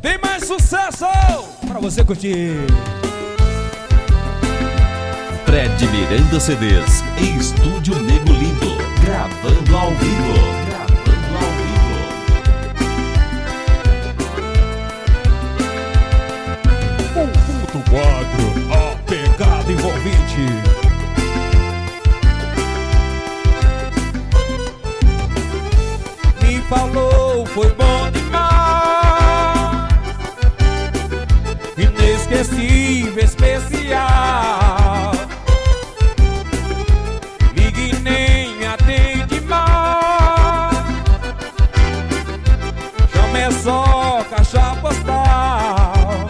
Tem mais sucesso pra você curtir. Fred Miranda CDs em Estúdio Nego Lindo, gravando ao vivo. Gravando ao vivo. 1.4, a pegada envolvente. Me falou, foi bom demais, inesquecível, especial. Ligue nem me atende mais, chama é só caixa postal.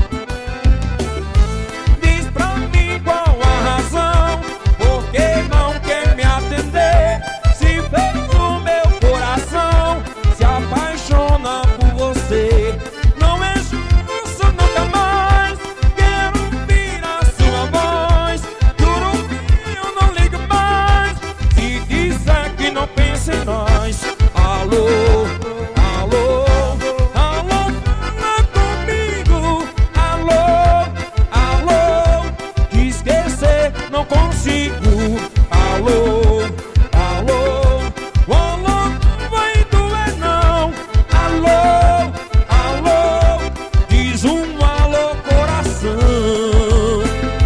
Diz pra mim qual a razão, porque não quer me atender. Se fez o meu coração, se apaixona por você. Não é justo, nunca mais quero ouvir a sua voz. Juro que eu não ligo mais, se disser que não pensa em nós. Alô, alô, alô, fala comigo. Alô, alô, te esquecer não consigo. Alô, alô, o alô não vai doer não. Alô, alô, diz um alô coração.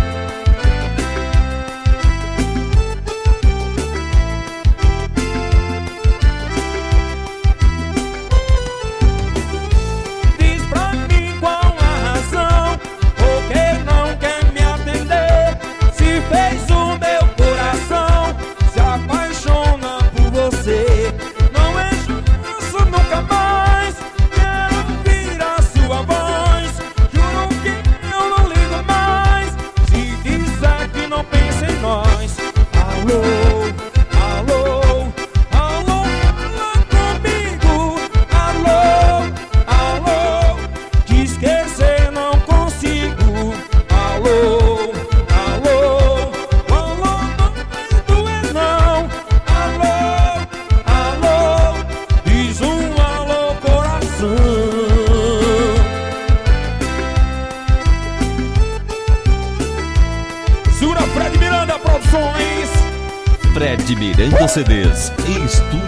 Diz pra mim qual a razão, porque não quer me atender. Se fez o meu coração, se apaixona por você. Não é justo, nunca mais quero ouvir a sua voz. Juro que eu não ligo mais, se disser que não pensa em nós. Alô, alô, alô, fala comigo. Alô, alô, te esquecer não consigo. Alô, alô, o alô não vai doer não. Alô, alô, diz um alô coração. Segura Fred Miranda Produções. Fred Miranda CDs em Estúdio